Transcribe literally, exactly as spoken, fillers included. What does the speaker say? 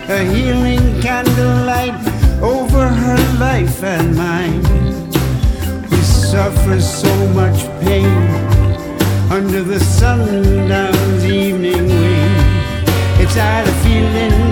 a healing candlelight over her life and mine. We suffer so much pain under the sundown's evening wind. It's out of feeling